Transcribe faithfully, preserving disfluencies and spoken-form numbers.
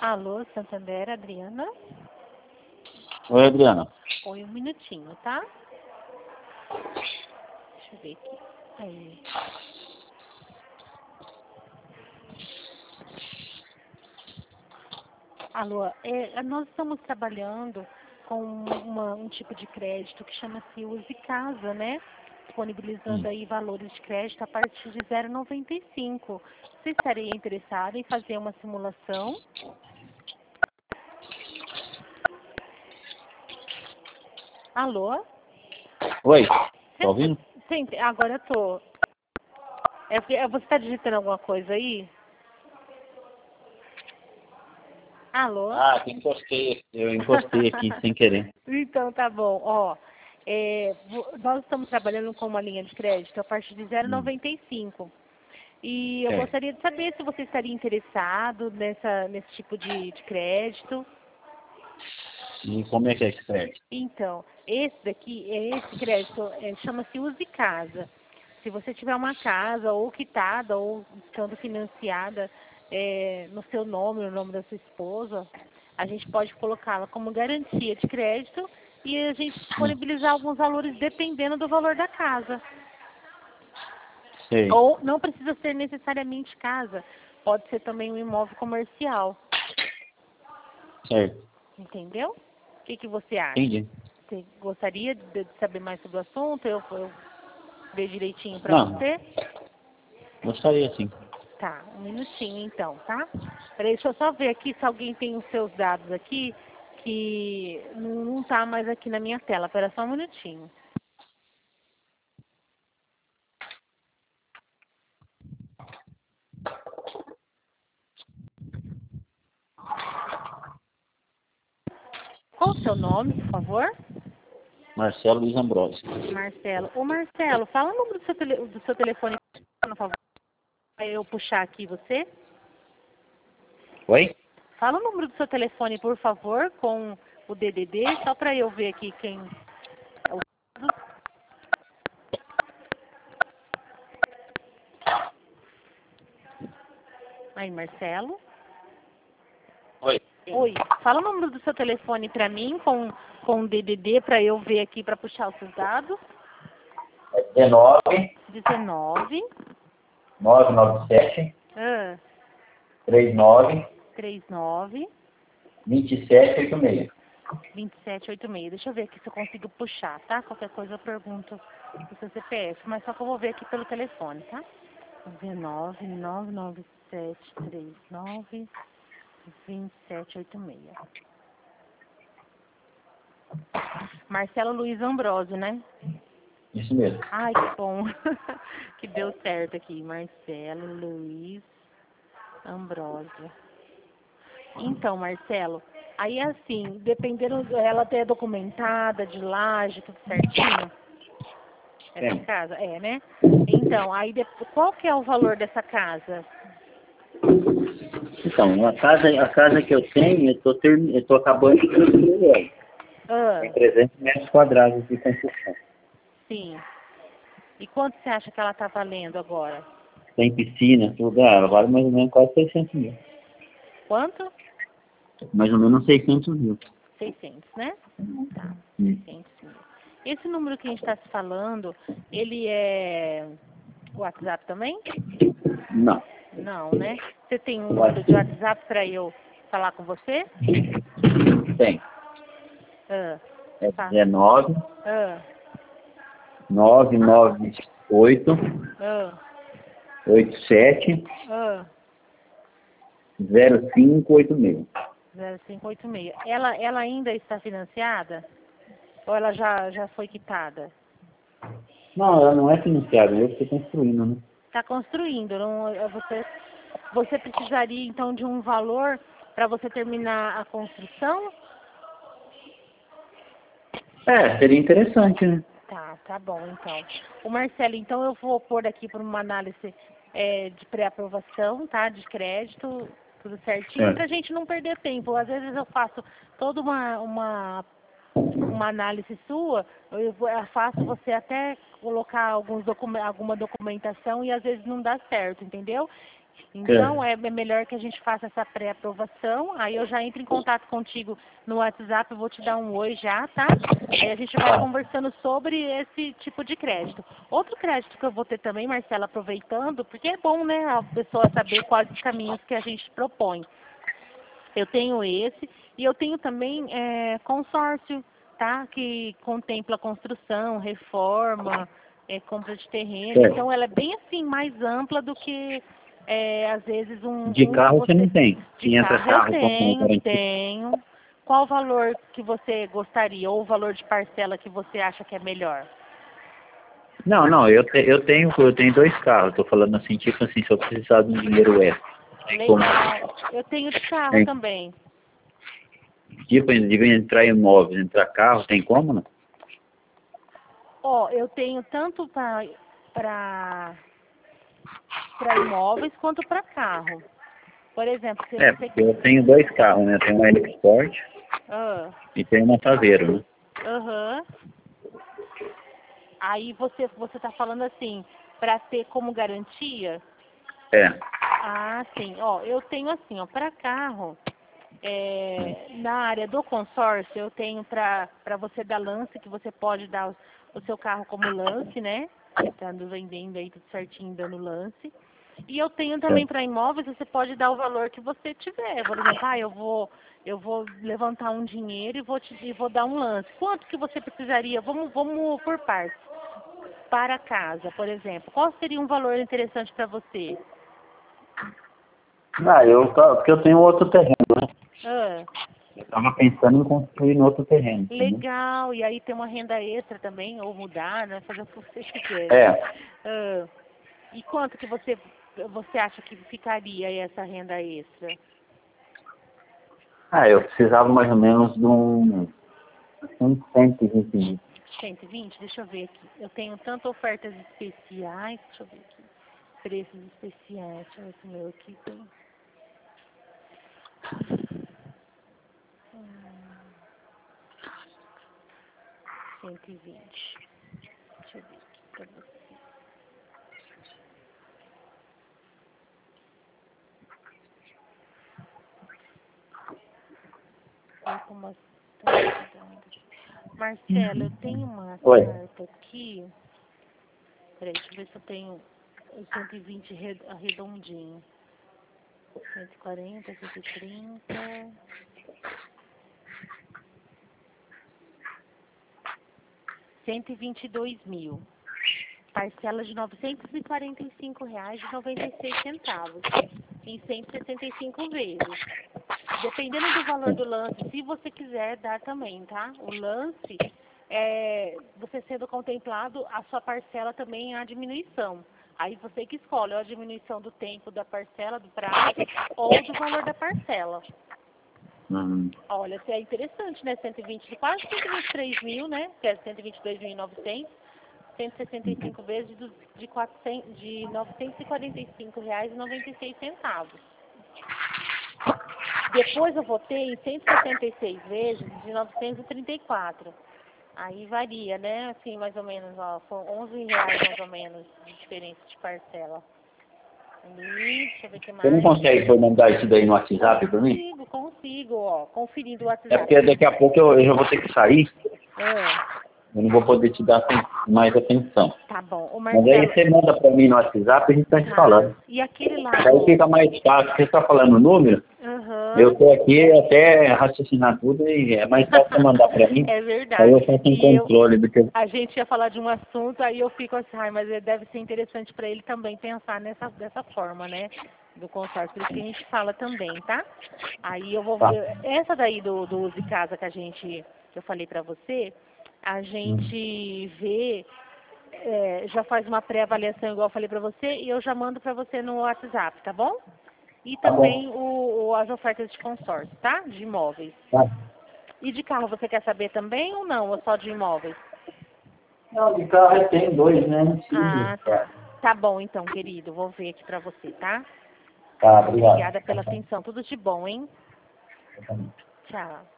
Alô, Santander, Adriana? Oi, Adriana. Oi, um minutinho, tá? Deixa eu ver aqui. Aí. Alô, é, nós estamos trabalhando com uma, um tipo de crédito que chama-se Use Casa, né? Disponibilizando Hum. aí valores de crédito a partir de zero vírgula noventa e cinco. Você estaria interessado em fazer uma simulação? Alô? Oi, tá Você- ouvindo? Sim, agora eu tô. É, porque- é, você está digitando alguma coisa aí? Alô? Ah, eu encostei, eu encostei aqui sem querer. Então tá bom, ó. É, vo- nós estamos trabalhando com uma linha de crédito a partir de zero vírgula Hum. noventa e cinco. E eu Certo. gostaria de saber se você estaria interessado nessa, nesse tipo de, de crédito. E como é que é esse crédito? Então, esse daqui, é esse crédito, é, chama-se Use Casa. Se você tiver uma casa ou quitada ou estando financiada é, no seu nome, no nome da sua esposa, a gente pode colocá-la como garantia de crédito e a gente Hum. disponibilizar alguns valores dependendo do valor da casa. Sei. Ou não precisa ser necessariamente casa, pode ser também um imóvel comercial, Certo. entendeu? O que, que você acha? Entendi. Você gostaria de de saber mais sobre o assunto? Eu, eu ver direitinho pra Não, você? gostaria sim. Tá, um minutinho então, tá? Peraí, deixa eu só ver aqui se alguém tem os seus dados aqui, que não, não tá mais aqui na minha tela. Pera só um minutinho. Qual o seu nome, por favor? Marcelo Luiz Ambrosio. Marcelo. Ô Marcelo, fala o número do seu, tele, do seu telefone, por favor, pra eu puxar aqui você. Oi? Fala o número do seu telefone, por favor, com o D D D, só pra eu ver aqui quem é o... Aí, Marcelo. Oi. Oi, fala o número do seu telefone pra mim com, com o D D D pra eu ver aqui pra puxar os seus dados. É dezenove, dezenove, nove nove sete, ah, três nove, trinta e nove, vinte e sete oitenta e seis. vinte e sete oitenta e seis. Deixa eu ver aqui se eu consigo puxar, tá? Qualquer coisa eu pergunto o seu C P F, mas só que eu vou ver aqui pelo telefone, tá? dezenove, nove nove sete, trinta e nove, vinte e sete oitenta e seis. Marcelo Luiz Ambrosio, né? Isso mesmo. Ai, que bom. Que deu certo aqui. Marcelo Luiz Ambrosio. Então, Marcelo, aí assim, dependendo, ela ter documentada, de laje, tudo certinho? Essa Tem. casa? É, né? Então, aí de- qual que é o valor dessa casa? Então, a casa, a casa que eu tenho, eu tô, ter, eu tô acabando de construir. Ah, Tem trezentos metros quadrados de construção. sim. E quanto você acha que ela tá valendo agora? Tem piscina, tudo. Ah, ela vale mais ou menos quase seiscentos mil. Quanto? Mais ou menos seiscentos mil. seiscentos, né? Tá, Hum. seiscentos mil. Esse número que a gente está se falando, ele é WhatsApp também? Não. Não, né? Você tem um número de WhatsApp para eu falar com você? Tem. Ah, É tá. dezenove, Ah, nove nove oito, ah, oito sete, ah. zero cinco oito seis. zero cinco oito seis. Ela, ela ainda está financiada? Ou ela já, já foi quitada? Não, ela não é financiada, eu estou construindo, né? Está construindo. Não, é você, você precisaria então de um valor para você terminar a construção? É, seria interessante, né? Tá, tá bom então. O Marcelo, então eu vou pôr aqui para uma análise é, de pré-aprovação, tá? De crédito, tudo certinho, para a Certo. gente não perder tempo. Às vezes eu faço toda uma, uma, uma análise sua, eu vou- eu faço você até colocar alguns docu alguma documentação e às vezes não dá certo, entendeu? Então, é. é melhor que a gente faça essa pré-aprovação, aí eu já entro em contato contigo no WhatsApp, eu vou te dar um oi já, tá? Aí a gente vai conversando sobre esse tipo de crédito. Outro crédito que eu vou ter também, Marcela, aproveitando, porque é bom, né, a pessoa saber quais os caminhos que a gente propõe. Eu tenho esse, e eu tenho também é, consórcio, tá? Que contempla construção, reforma, é, compra de terreno. É. Então, ela é bem assim, mais ampla do que, é, às vezes, um... De um carro você... você não tem. De Se entra carro, carro eu com tenho, garantia. tenho. Qual o valor que você gostaria, ou o valor de parcela que você acha que é melhor? Não, não, eu, te, eu tenho eu tenho dois carros. Tô falando assim, tipo assim, se eu precisar de um dinheiro extra. Legal. Eu tenho de carro É. também. Tipo, de entrar imóveis, entrar carro, tem como, não? Ó, eu tenho tanto para para para imóveis quanto para carro. Por exemplo, se É, você... porque eu tenho dois carros, né? Eu tenho uma Export Ah, e tenho uma Saveiro, né? aham. Aí você você tá falando assim, para ter como garantia? É. Ah, sim. Ó, eu tenho assim, ó, para carro, é, na área do consórcio, eu tenho para para você dar lance, que você pode dar o, o seu carro como lance, né? Estando vendendo aí tudo certinho, dando lance. E eu tenho também É. para imóveis, você pode dar o valor que você tiver. Por exemplo, ah, eu vou, eu vou levantar um dinheiro e vou, te, e vou dar um lance. Quanto que você precisaria? Vamos, vamos por partes. Para casa, por exemplo. Qual seria um valor interessante para você? Ah, eu tô, porque eu tenho outro terreno, né? Ah, Eu tava pensando em construir no outro terreno. Entendeu? legal. E aí tem uma renda extra também, ou mudar, né? Fazer o que você quiser. É. Ah, e quanto que você, você acha que ficaria aí essa renda extra? Ah, eu precisava mais ou menos de um, um cento e vinte mil. cento e vinte? Deixa eu ver aqui. Eu tenho tanto ofertas especiais, deixa eu ver aqui. Preços especiais, deixa eu ver se o meu aqui tem. Hum, cento e vinte. Deixa eu ver aqui pra você. Foi com uma... Marcelo, eu tenho uma Oi. carta aqui. Peraí, deixa eu ver se eu tenho o cento e vinte re- arredondinho. cento e quarenta, cento e trinta. cento e vinte e dois mil. Parcela de novecentos e quarenta e cinco reais e noventa e seis centavos. Em cento e sessenta e cinco vezes. Dependendo do valor do lance, se você quiser dar também, tá? O lance, é, você sendo contemplado, a sua parcela também é a diminuição. Aí você que escolhe ou a diminuição do tempo da parcela, do prazo, ou do valor da parcela. Hum. Olha, isso é interessante, né? cento e vinte, quase cento e vinte e três mil, né? Que é cento e vinte e dois mil e novecentos. cento e sessenta e cinco vezes de, de, quatrocentos, de novecentos e quarenta e cinco reais e noventa e seis centavos. Depois eu vou ter em cento e sessenta e seis vezes de novecentos e trinta e quatro. Aí varia, né? Assim, mais ou menos, ó, são onze reais mais ou menos de diferença de parcela. Ali, deixa eu ver o que Você não mais. consegue por mandar isso daí no WhatsApp pra mim? Consigo, consigo, ó, conferindo o É WhatsApp. porque daqui a pouco eu, eu já vou ter que sair. Ah, Eu não vou poder te dar aten- mais atenção. tá bom. Ô Mas aí Marcelo, você manda pra mim no WhatsApp e a gente tá te tá. falando. E aquele lá Aí do... fica mais fácil. Você tá falando o número, eu Aham. tô aqui até raciocinar tudo e é mais fácil você mandar pra mim. É Aí verdade. eu faço um E eu, controle do que eu... a gente ia falar de um assunto, aí eu fico assim, ai, mas deve ser interessante para ele também pensar nessa, dessa forma, né? Do consórcio. Por isso que a gente fala também, tá? Aí eu vou Tá. ver. Essa daí do, do Use Casa que a gente, que eu falei para você, a gente vê, é, já faz uma pré-avaliação, igual eu falei para você, e eu já mando para você no WhatsApp, tá bom? E Tá também bom. o, o- as ofertas de consórcio, tá? De imóveis. Tá. E de carro você quer saber também ou não? Ou só de imóveis? Não, de carro tem dois, né? Ah, Sim, tá. tá. Tá bom então, querido. Vou ver aqui pra você, tá? Tá, obrigado. Obrigada pela atenção. Tudo de bom, hein? Eu também. Tchau.